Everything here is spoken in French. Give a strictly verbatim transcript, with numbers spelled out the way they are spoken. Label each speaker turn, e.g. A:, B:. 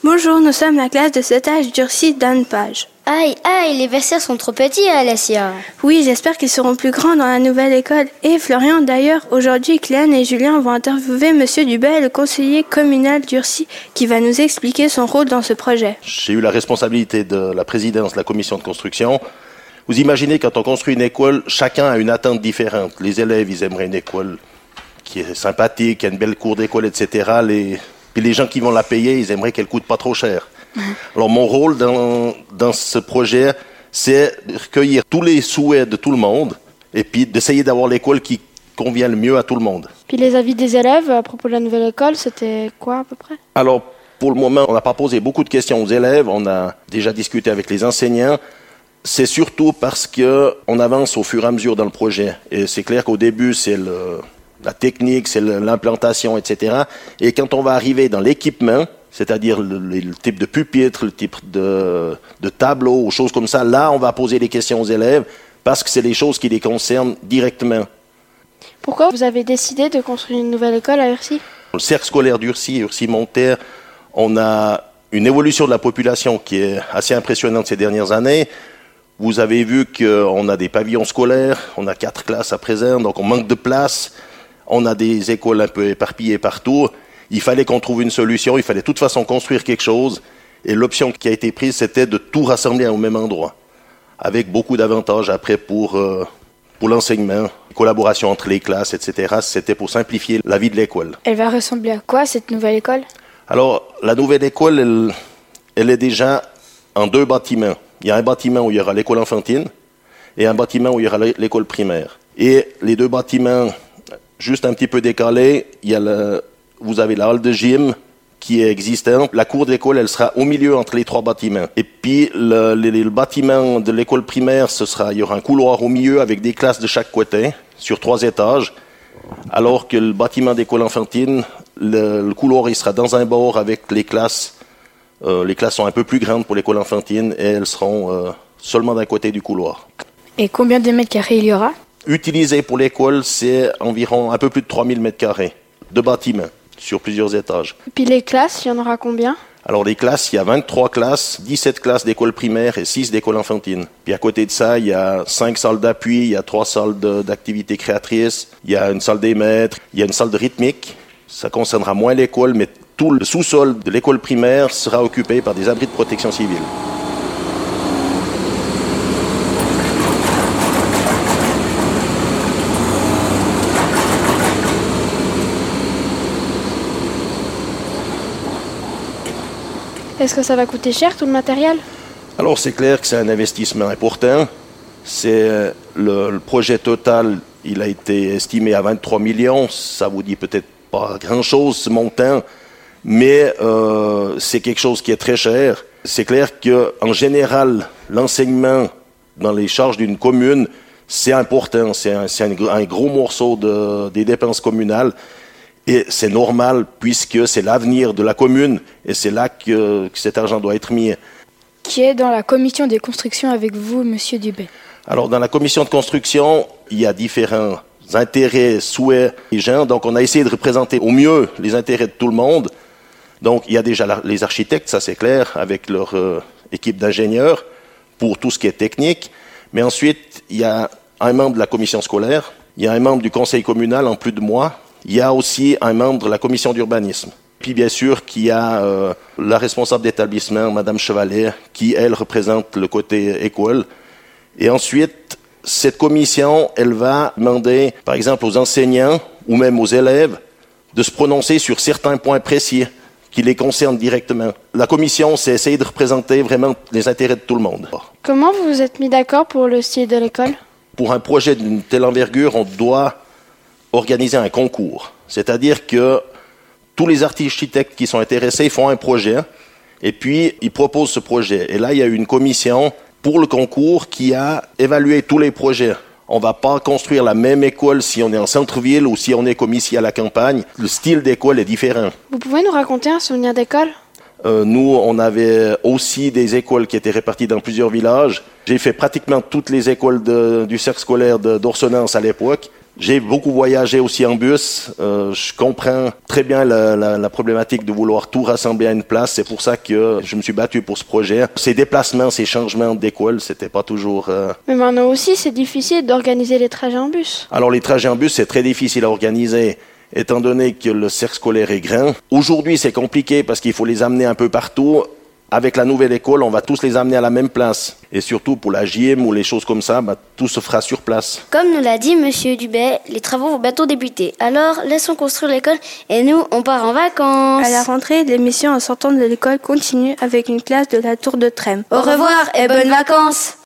A: Bonjour, nous sommes la classe de sept âge d'Urcy d'Anne Page.
B: Aïe, aïe, les vestiaires sont trop petits, Alessia.
A: Oui, j'espère qu'ils seront plus grands dans la nouvelle école. Et Florian, d'ailleurs, aujourd'hui, Cléane et Julien vont interviewer Monsieur Dubay, le conseiller communal d'Urcy, qui va nous expliquer son rôle dans ce projet.
C: J'ai eu la responsabilité de la présidence de la commission de construction. Vous imaginez, quand on construit une école, chacun a une attente différente. Les élèves, ils aimeraient une école qui est sympathique, qui a une belle cour d'école, et cetera. Les... Puis les gens qui vont la payer, ils aimeraient qu'elle coûte pas trop cher. Alors mon rôle dans, dans ce projet, c'est de recueillir tous les souhaits de tout le monde et puis d'essayer d'avoir l'école qui convient le mieux à tout le monde.
D: Puis les avis des élèves à propos de la nouvelle école, c'était quoi à peu près?
C: Alors pour le moment, on n'a pas posé beaucoup de questions aux élèves, on a déjà discuté avec les enseignants. C'est surtout parce qu'on avance au fur et à mesure dans le projet. Et c'est clair qu'au début, c'est le, la technique, c'est le, l'implantation, et cetera. Et quand on va arriver dans l'équipement, c'est-à-dire le, le type de pupitre, le type de, de tableau, ou choses comme ça, là, on va poser des questions aux élèves parce que c'est les choses qui les concernent directement.
D: Pourquoi vous avez décidé de construire une nouvelle école à Urcy?
C: Le cercle scolaire d'Urcy, Urcy-Monterre, on a une évolution de la population qui est assez impressionnante ces dernières années. Vous avez vu qu'on a des pavillons scolaires, on a quatre classes à présent, donc on manque de place. On a des écoles un peu éparpillées partout. Il fallait qu'on trouve une solution, il fallait de toute façon construire quelque chose. Et l'option qui a été prise, c'était de tout rassembler au même endroit, avec beaucoup d'avantages après pour, euh, pour l'enseignement, collaboration entre les classes, et cetera. C'était pour simplifier la vie de l'école.
D: Elle va ressembler à quoi, cette nouvelle école?
C: Alors, la nouvelle école, elle, elle est déjà en deux bâtiments. Il y a un bâtiment où il y aura l'école enfantine et un bâtiment où il y aura l'école primaire. Et les deux bâtiments, juste un petit peu décalés, il y a le... Vous avez la halle de gym qui est existante. La cour de l'école, elle sera au milieu entre les trois bâtiments. Et puis, le, le, le bâtiment de l'école primaire, ce sera, il y aura un couloir au milieu avec des classes de chaque côté, sur trois étages. Alors que le bâtiment d'école enfantine, le, le couloir, il sera dans un bord avec les classes. Euh, les classes sont un peu plus grandes pour l'école enfantine et elles seront euh, seulement d'un côté du couloir.
D: Et combien de mètres carrés il y aura?
C: Utilisé pour l'école, c'est environ un peu plus de trois mille mètres carrés de bâtiments sur plusieurs étages.
D: Puis les classes, il y en aura combien?
C: Alors les classes, il y a vingt-trois classes, dix-sept classes d'école primaire et six d'école enfantine. Puis à côté de ça, il y a cinq salles d'appui, il y a trois salles de, d'activités créatrices, il y a une salle des maîtres, il y a une salle de rythmique. Ça concernera moins l'école, mais tout le sous-sol de l'école primaire sera occupé par des abris de protection civile.
D: Est-ce que ça va coûter cher, tout le matériel?
C: Alors, c'est clair que c'est un investissement important. C'est le, le projet total, il a été estimé à vingt-trois millions. Ça vous dit peut-être pas grand-chose, ce montant, mais euh, c'est quelque chose qui est très cher. C'est clair qu'en général, l'enseignement dans les charges d'une commune, c'est important. C'est un, c'est un, un gros morceau de, des dépenses communales. Et c'est normal puisque c'est l'avenir de la commune et c'est là que, que cet argent doit être mis.
D: Qui est dans la commission des constructions avec vous, Monsieur Dubay? Alors,
C: dans la commission de construction, il y a différents intérêts, souhaits des gens. Donc, on a essayé de représenter au mieux les intérêts de tout le monde. Donc, il y a déjà la, les architectes, ça c'est clair, avec leur euh, équipe d'ingénieurs pour tout ce qui est technique. Mais ensuite, il y a un membre de la commission scolaire, il y a un membre du conseil communal en plus de moi. Il y a aussi un membre de la commission d'urbanisme. Puis bien sûr qu'il y a euh, la responsable d'établissement, Madame Chevalet, qui, elle, représente le côté école. Et ensuite, cette commission, elle va demander, par exemple, aux enseignants ou même aux élèves de se prononcer sur certains points précis qui les concernent directement. La commission, c'est essayer de représenter vraiment les intérêts de tout le monde.
D: Comment vous vous êtes mis d'accord pour le style de l'école?
C: Pour un projet d'une telle envergure, on doit organiser un concours. C'est-à-dire que tous les architectes qui sont intéressés font un projet et puis ils proposent ce projet. Et là, il y a eu une commission pour le concours qui a évalué tous les projets. On ne va pas construire la même école si on est en centre-ville ou si on est comme ici à la campagne. Le style d'école est différent.
D: Vous pouvez nous raconter un souvenir d'école?
C: Euh, nous, on avait aussi des écoles qui étaient réparties dans plusieurs villages. J'ai fait pratiquement toutes les écoles de, du cercle scolaire de, d'Orsonnens à l'époque. J'ai beaucoup voyagé aussi en bus. Euh, je comprends très bien la, la, la problématique de vouloir tout rassembler à une place. C'est pour ça que je me suis battu pour ce projet. Ces déplacements, ces changements d'école, c'était pas toujours... Euh...
E: Mais maintenant aussi, c'est difficile d'organiser les trajets en bus.
C: Alors les trajets en bus, c'est très difficile à organiser, étant donné que le cercle scolaire est grand. Aujourd'hui, c'est compliqué parce qu'il faut les amener un peu partout. Avec la nouvelle école, on va tous les amener à la même place. Et surtout pour la J M ou les choses comme ça, bah, tout se fera sur place.
B: Comme nous l'a dit Monsieur Dubay, les travaux vont bientôt débuter. Alors, laissons construire l'école et nous, on part en vacances.
A: À la rentrée, l'émission En sortant de l'école continue avec une classe de la Tour de Trême.
B: Au revoir et bonnes vacances.